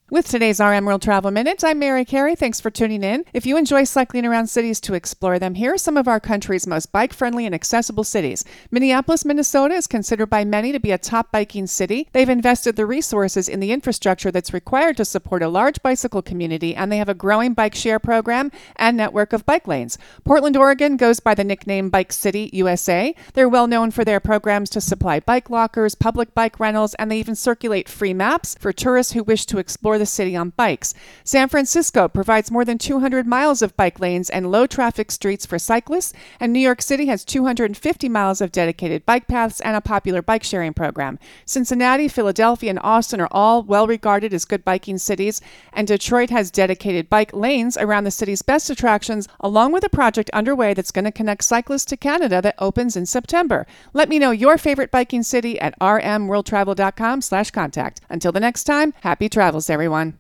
With today's RM World Travel Minute, I'm Mary Carey. Thanks for tuning in. If you enjoy cycling around cities to explore them, here are some of our country's most bike-friendly and accessible cities. Minneapolis, Minnesota is considered by many to be a top biking city. They've invested the resources in the infrastructure that's required to support a large bicycle community, and they have a growing bike share program and network of bike lanes. Portland, Oregon goes by the nickname Bike City, USA. They're well known for their programs to supply bike lockers, public bike rentals, and they even circulate free maps for tourists who wish to explore the city on bikes. San Francisco provides more than 200 miles of bike lanes and low-traffic streets for cyclists, and New York City has 250 miles of dedicated bike paths and a popular bike-sharing program. Cincinnati, Philadelphia, and Austin are all well-regarded as good biking cities, and Detroit has dedicated bike lanes around the city's best attractions, along with a project underway that's going to connect cyclists to Canada that opens in September. Let me know your favorite biking city at rmworldtravel.com/contact. Until the next time, happy travels, everyone.